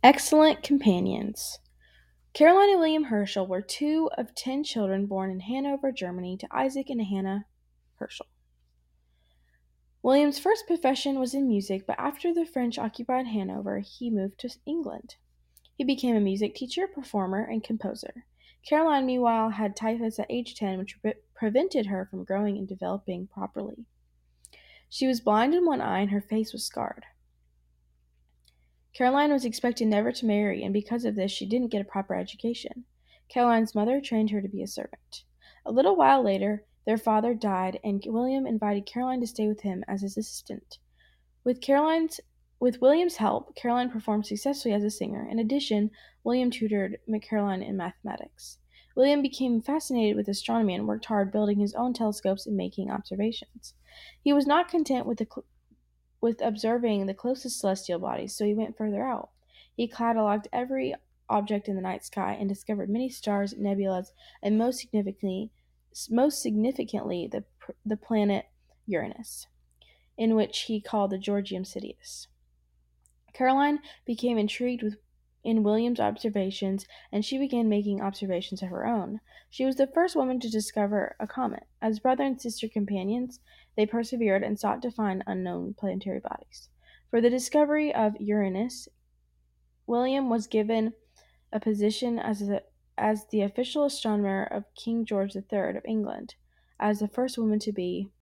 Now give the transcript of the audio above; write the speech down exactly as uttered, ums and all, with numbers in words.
Excellent companions. Caroline and William Herschel were two of ten children born in Hanover, Germany, to Isaac and Hannah Herschel. William's first profession was in music, but after the French occupied Hanover, he moved to England. He became a music teacher, performer, and composer. Caroline, meanwhile, had typhus at age ten, which pre- prevented her from growing and developing properly. She was blind in one eye and her face was scarred. Caroline was expected never to marry, and because of this, she didn't get a proper education. Caroline's mother trained her to be a servant. A little while later, their father died, and William invited Caroline to stay with him as his assistant. With Caroline's with William's help, Caroline performed successfully as a singer. In addition, William tutored Caroline in mathematics. William became fascinated with astronomy and worked hard building his own telescopes and making observations. He was not content with the cl- with observing the closest celestial bodies, so he went further out. He catalogued every object in the night sky and discovered many stars, nebulas, and most significantly, most significantly the the planet Uranus, in which he called the Georgium Sidus. Caroline became intrigued with in William's observations, and she began making observations of her own. She was the first woman to discover a comet. As brother and sister companions, they persevered and sought to find unknown planetary bodies. For the discovery of Uranus, William was given a position as a, as the official astronomer of King George the Third of England, as the first woman to be